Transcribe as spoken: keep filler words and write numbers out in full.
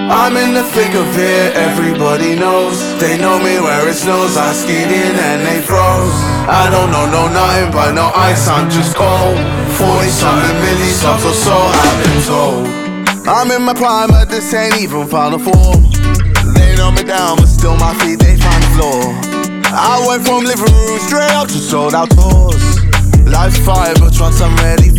I'm in the thick of it, everybody knows. They know me where it snows, I skid in and they froze. I don't know, no nothing but no ice, I'm just cold. Forty something milli subs or so, I've been told. I'm in my prime, but this ain't even final form. They know me down, but still my feet, they find the floor. I went from living room straight up to sold out tours. Life's fire, but once I'm ready